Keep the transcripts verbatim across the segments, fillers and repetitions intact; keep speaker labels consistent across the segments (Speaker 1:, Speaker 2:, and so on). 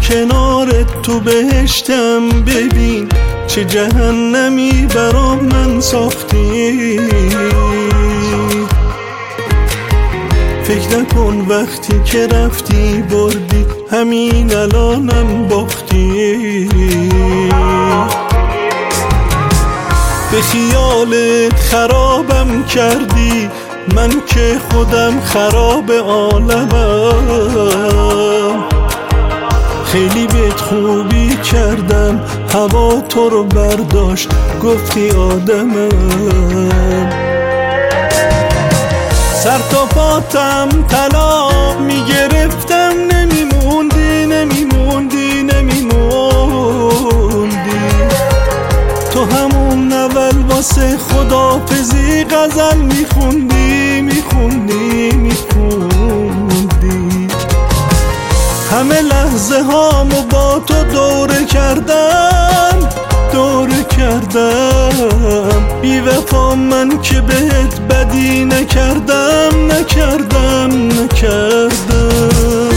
Speaker 1: کنارت تو بهشتم، ببین چه جهنمی برام من ساختی. فکر نکن وقتی که رفتی بردی، همین الانم باختی. به خیالت خرابم کردی، من که خودم خراب عالمم. خیلی بهت خوبی کردم، هوا تو رو برداشت گفتی آدمم. سر تا پاتم طلا میگرفتم، نمیموندی نمیموندی نمیموندی. تو همون اول واسه خدافزی غزل میخوندی میخوندی میخوندی. همه لحظه هامو با تو دوره کردم دوره کردم. بی وفا من که بهت بدی نکردم نکردم نکردم.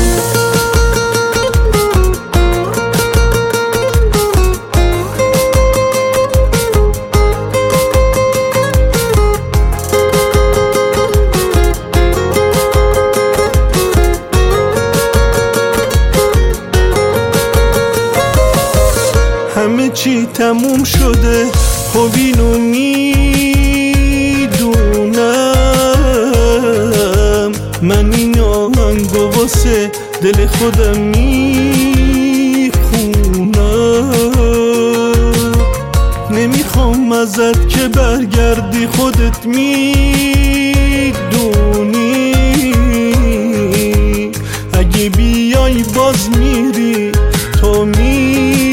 Speaker 1: همه چی تموم شده، خب اینو میدونم. من این آهنگو واسه دل خودم میخونم. نمیخوام ازت که برگردی، خودت میدونی. اگه بیای باز میری تو میدونی.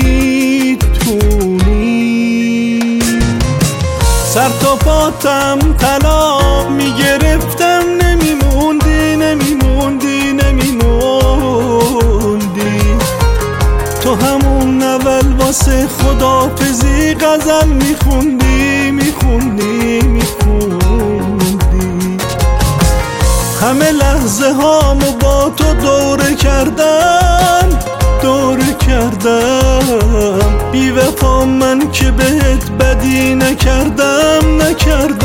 Speaker 1: سر تا پاتم طلا میگرفتم، نمیموندی نمیموندی نمیموندی. تو همون اول واسه خدافزی غزل میخوندی میخوندی میخوندی. همه لحظه هامو با تو دوره کردم دوره کردم. بی وفا من که بهت بدی نکردم نکردم.